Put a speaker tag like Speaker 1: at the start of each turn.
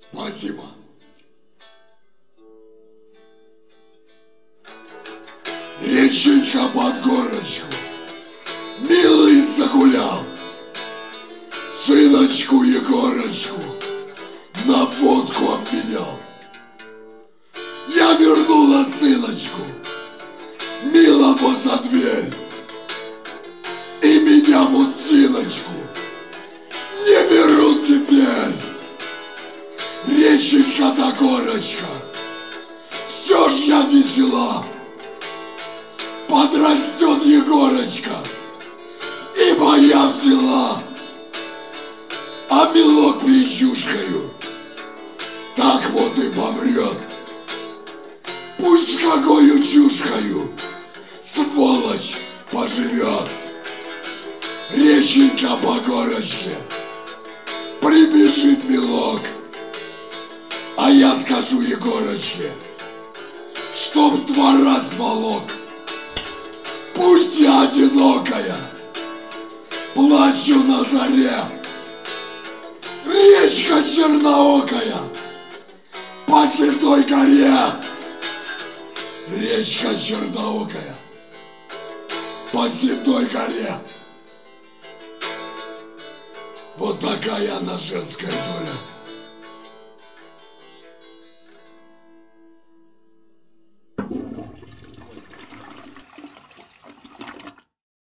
Speaker 1: Спасибо. Реченька под горочку, милый загулял, сыночку Егорочку на фотку обменял. Я вернула сыночку милого за дверь, и меня вот сыночку не берут теперь. Реченька да горочка, все ж я весела. Подрастет Егорочка, и моя взяла, а милок пьянчушкою так вот и помрет. Пусть с какою чушкою сволочь поживет. Реченька по горочке, прибежит милок, а я скажу Егорочке, чтоб с двора сволок. Пусть я одинокая, плачу на заре, речка черноокая по седой горе. Речка черноокая по седой горе. Вот такая она женская доля.